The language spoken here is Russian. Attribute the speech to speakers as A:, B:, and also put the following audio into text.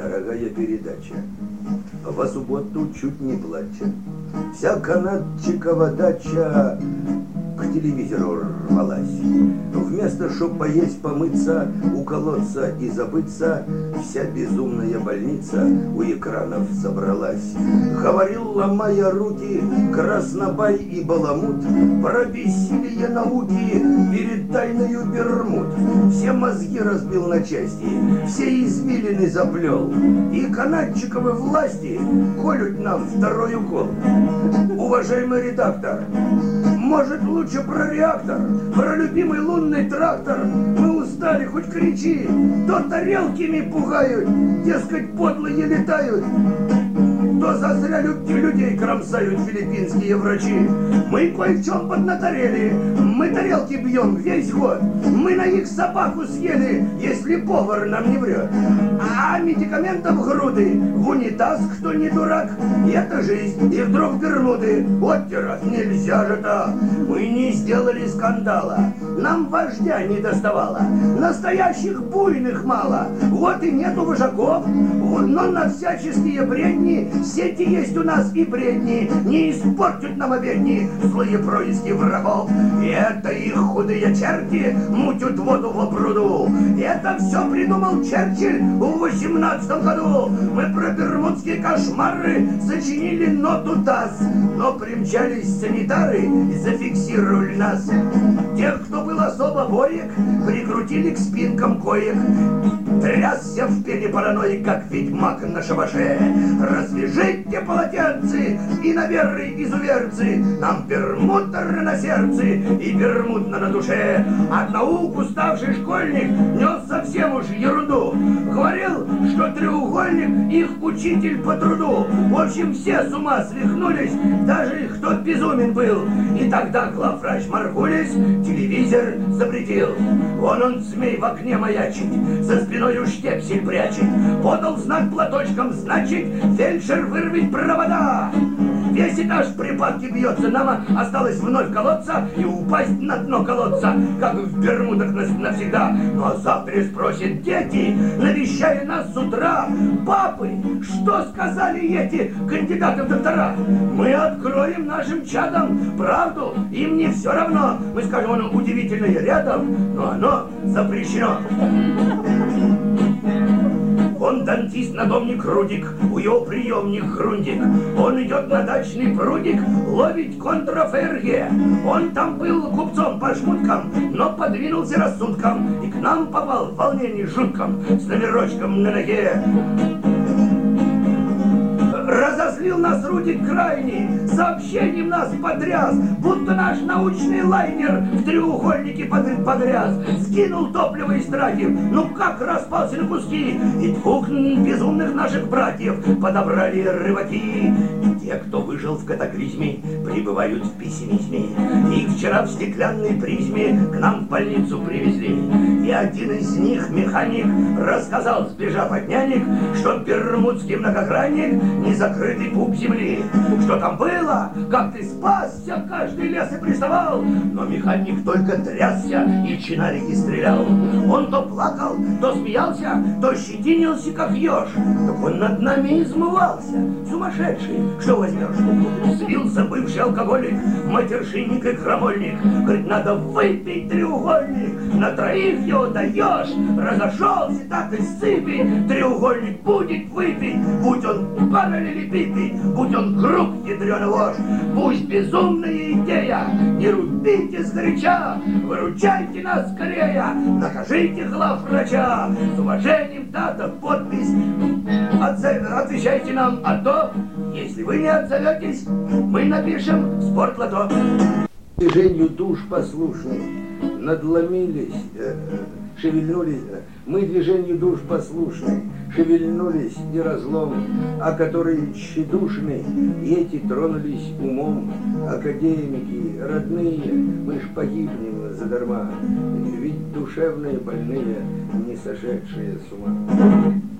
A: дорогая передача. Во субботу чуть не плача, вся канатчикова дача к телевизору рвалась. Вместо чтоб поесть, помыться, уколоться и забыться, вся безумная больница у экранов собралась. Говорил, ломая руки, Краснобай и Баламут про бессилие науки перед тайною Бермуд. Все мозги разбил на части, все извилины заплел, и канатчиковы власти колют нам второй укол. Уважаемый редактор, может, лучше про реактор, про любимый лунный трактор? Мы устали, хоть кричи, то тарелками пугают, дескать, подлые летают, то зазря людей кромсают филиппинские врачи. Мы кое в чем поднаторели, мы тарелки бьем весь год, мы на их собаку съели, если повар нам не врет. А медикаментов груды, в унитаз, кто не дурак, это жизнь, и вдруг Бермуды. Вот террас, нельзя же так. Мы не сделали скандала, нам вождя не доставало, настоящих буйных мало, вот и нету вожаков, но на всяческие бредни сети есть у нас и бредни, не испортят нам обедни злые происки врагов. И это их худые черти мутят воду в пруду. Это все придумал Черчилль в 18-м году. Мы про бермудские кошмары сочинили ноту ТАСС, но примчались санитары и зафиксировали нас. Тех, кто был особо боек, прикрутили к спинкам коек. Трясся в пене параноик, как ведьмак на шабаше. Развяжите полотенцы, иноверы, изуверцы, нам пермутер на сердце и пермутно на душе. От наук уставший школьник нес совсем уж ерунду. Говорил, что треугольник их учитель по труду. В общем, все с ума свихнулись, даже кто безумен был. И тогда главврач Маргулис телевизор запретил. Вон он, змей, в окне маячить, за спиною штепсель прячет. Подал знак платочком, значит, фельдшер вырвет провода. Весь этаж в припадке бьется, нам осталось вновь колоться и упасть на дно колодца, как в Бермудах навсегда. Ну а завтра спросят дети, навещая нас с утра: папы, что сказали эти кандидаты в доктора? Мы откроем нашим чадам правду, им не все равно. Мы скажем, оно удивительное рядом, но оно запрещено. Он дантист, надомник Рудик, у его приемник Грундик. Он идет на дачный прудик ловить контраферге. Он там был купцом по шмуткам, но подвинулся рассудком и к нам попал в волнении жутком с номерочком на ноге. Разозлил нас Рудик крайний, сообщением нас потряс, будто наш научный лайнер в треугольнике погряз. Скинул топливо из тратив, ну как распался на куски, и двух безумных наших братьев подобрали рыбаки. Те, кто выжил в катаклизме, пребывают в пессимизме. Их вчера в стеклянной призме к нам в больницу привезли. И один из них, механик, рассказал, сбежав от нянек, что бермудский многогранник не закрытый пуп земли. Что там было, как ты спасся, каждый лес и приставал. Но механик только трясся и чинарики стрелял. Он то плакал, то смеялся, то щетинился, как еж. Так он над нами измывался, сумасшедший, что возьмешь? Слился бывший алкоголик, матершинник и крамольник. Говорит, надо выпить треугольник, на троих его даешь. Разошелся так из цепи, треугольник будет выпить, будь он параллелепипед, будь он круг ядрёный вож. Пусть безумная идея, не рубите сгоряча, выручайте нас скорее, накажите главврача. С уважением, дата, подпись, отвечайте нам, а то, если вы не отзоветесь, мы напишем спортлото. Движению душ послушных надломились, шевельнулись, мы движению душ послушны, шевельнулись и разлом, а которые тщедушны, и эти тронулись умом. Академики, родные, мы ж погибнем задарма, ведь душевные больные, не сошедшие с ума.